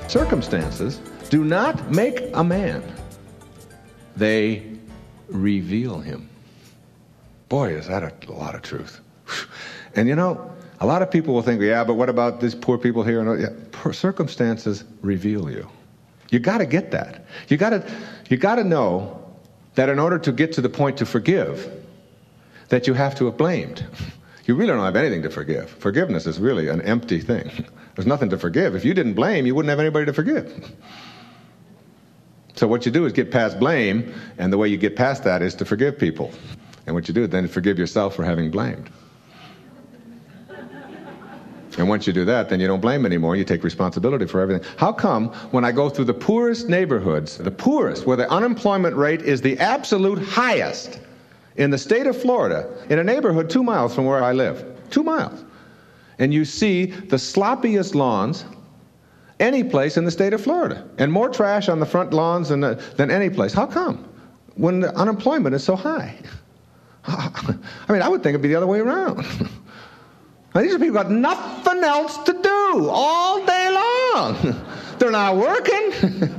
Circumstances do not make a man. They reveal him. Boy, is that a lot of truth. And you know, a lot of people will think, yeah, but what about these poor people here? Yeah, circumstances reveal you. You got to get that. You got to know that in order to get to the point to forgive, that you have to have blamed. You really don't have anything to forgive. Forgiveness is really an empty thing. There's nothing to forgive. If you didn't blame, you wouldn't have anybody to forgive. So what you do is get past blame, and the way you get past that is to forgive people. And what you do then is forgive yourself for having blamed. And once you do that, then you don't blame anymore. You take responsibility for everything. How come when I go through the poorest neighborhoods, the poorest, where the unemployment rate is the absolute highest in the state of Florida, in a neighborhood 2 miles from where I live, 2 miles, and you see the sloppiest lawns any place in the state of Florida, and more trash on the front lawns than any place. How come? When the unemployment is so high. I mean, I would think it'd be the other way around. Now, these are people who got nothing else to do all day long. They're not working.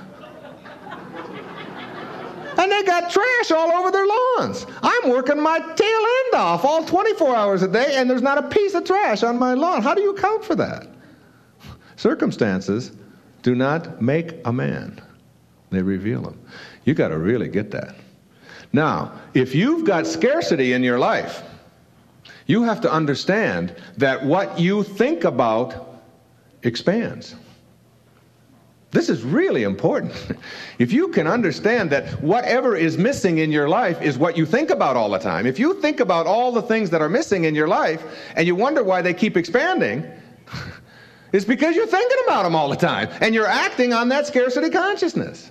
And they got trash all over their lawns. I'm working my tail end off all 24 hours a day, and there's not a piece of trash on my lawn. How do you account for that? Circumstances do not make a man. They reveal him. You got to really get that. Now, if you've got scarcity in your life, you have to understand that what you think about expands. This is really important. If you can understand that whatever is missing in your life is what you think about all the time, if you think about all the things that are missing in your life and you wonder why they keep expanding, it's because you're thinking about them all the time and you're acting on that scarcity consciousness.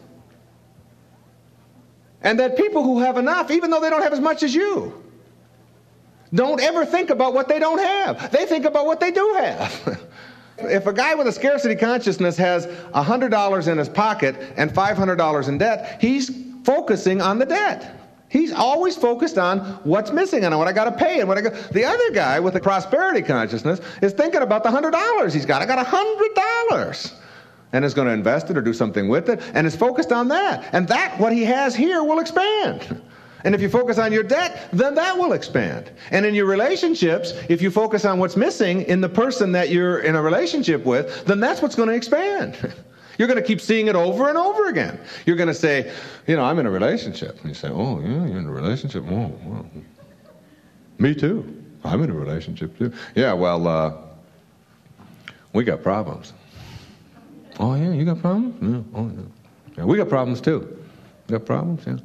And that people who have enough, even though they don't have as much as you, don't ever think about what they don't have. They think about what they do have. If a guy with a scarcity consciousness has $100 in his pocket and $500 in debt, he's focusing on the debt. He's always focused on what's missing and what I got to pay and what I got. The other guy with a prosperity consciousness is thinking about the $100 he's got. I got $100. And is going to invest it or do something with it, and is focused on that. And that, what he has here, will expand. And if you focus on your debt, then that will expand. And in your relationships, if you focus on what's missing in the person that you're in a relationship with, then that's what's going to expand. You're going to keep seeing it over and over again. You're going to say, you know, I'm in a relationship. And you say, oh, yeah, you're in a relationship? Oh, well, me too. I'm in a relationship too. Yeah, well, we got problems. Oh, yeah, you got problems? Yeah, oh, yeah. Yeah, we got problems too. You got problems? Yeah.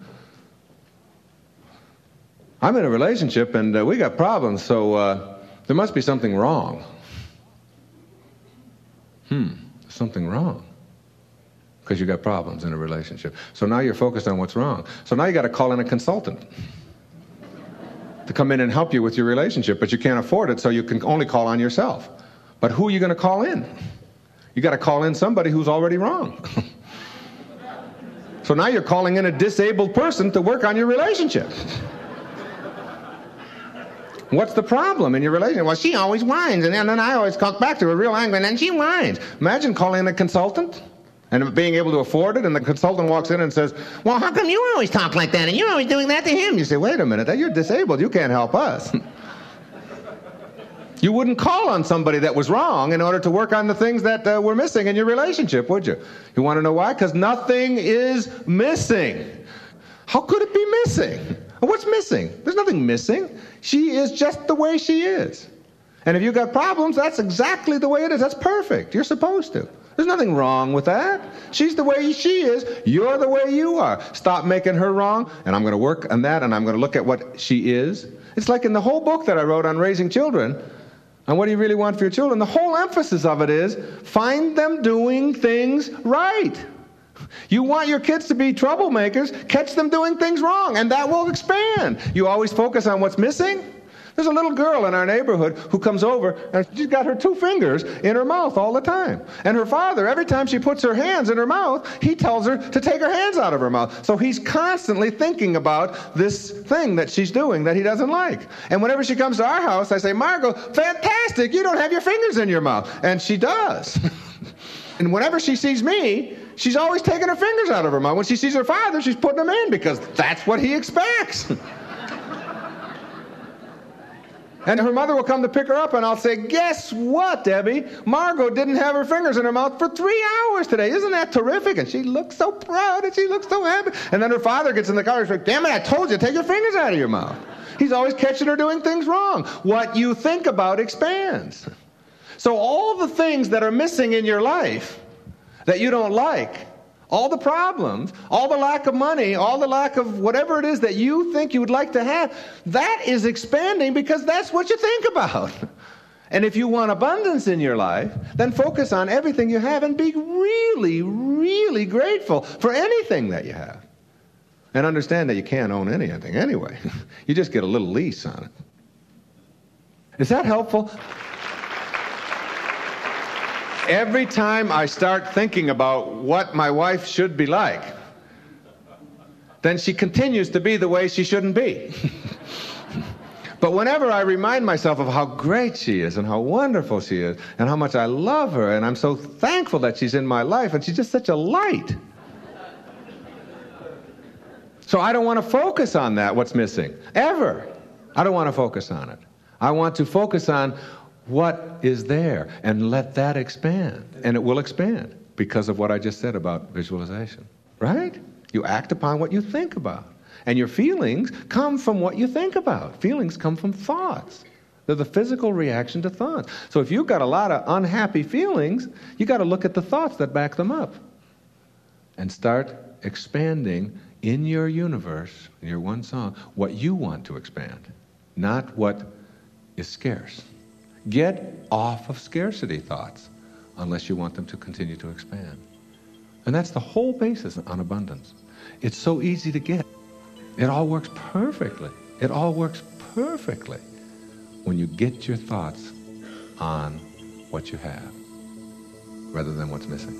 I'm in a relationship and we got problems, so there must be something wrong. Something wrong. Because you got problems in a relationship. So now you're focused on what's wrong. So now you got to call in a consultant to come in and help you with your relationship, but you can't afford it, so you can only call on yourself. But who are you going to call in? You got to call in somebody who's already wrong. So now you're calling in a disabled person to work on your relationship. What's the problem in your relationship? Well, she always whines, and then I always talk back to her real angry, and then she whines. Imagine calling in a consultant and being able to afford it, and the consultant walks in and says, well, how come you always talk like that, and you're always doing that to him? You say, wait a minute, you're disabled. You can't help us. You wouldn't call on somebody that was wrong in order to work on the things that were missing in your relationship, would you? You want to know why? Because nothing is missing. How could it be missing? What's missing? There's nothing missing. She is just the way she is. And if you've got problems, that's exactly the way it is. That's perfect. You're supposed to. There's nothing wrong with that. She's the way she is. You're the way you are. Stop making her wrong, and I'm going to work on that, and I'm going to look at what she is. It's like in the whole book that I wrote on raising children, and what do you really want for your children? The whole emphasis of it is find them doing things right. You want your kids to be troublemakers, catch them doing things wrong, and that will expand. You always focus on what's missing. There's a little girl in our neighborhood who comes over, and she's got her 2 fingers in her mouth all the time. And her father, every time she puts her hands in her mouth, he tells her to take her hands out of her mouth. So he's constantly thinking about this thing that she's doing that he doesn't like. And whenever she comes to our house, I say, Margot, fantastic, you don't have your fingers in your mouth. And she does. And whenever she sees me, she's always taking her fingers out of her mouth. When she sees her father, she's putting them in because that's what he expects. And her mother will come to pick her up, and I'll say, guess what, Debbie? Margot didn't have her fingers in her mouth for 3 hours today. Isn't that terrific? And she looks so proud, and she looks so happy. And then her father gets in the car and he's like, damn it, I told you, take your fingers out of your mouth. He's always catching her doing things wrong. What you think about expands. So all the things that are missing in your life that you don't like, all the problems, all the lack of money, all the lack of whatever it is that you think you would like to have, that is expanding because that's what you think about. And if you want abundance in your life, then focus on everything you have and be really, really grateful for anything that you have. And understand that you can't own anything anyway. You just get a little lease on it. Is that helpful? Every time I start thinking about what my wife should be like, then she continues to be the way she shouldn't be. But whenever I remind myself of how great she is and how wonderful she is and how much I love her and I'm so thankful that she's in my life and she's just such a light. So I don't want to focus on that, what's missing, ever. I don't want to focus on it. I want to focus on what is there and let that expand. And it will expand because of what I just said about visualization, right? You act upon what you think about. And your feelings come from what you think about. Feelings come from thoughts. They're the physical reaction to thoughts. So if you've got a lot of unhappy feelings, you got to look at the thoughts that back them up and start expanding in your universe, in your one song, what you want to expand, not what is scarce. Get off of scarcity thoughts unless you want them to continue to expand. And that's the whole basis on abundance. It's so easy to get. It all works perfectly. It all works perfectly when you get your thoughts on what you have rather than what's missing.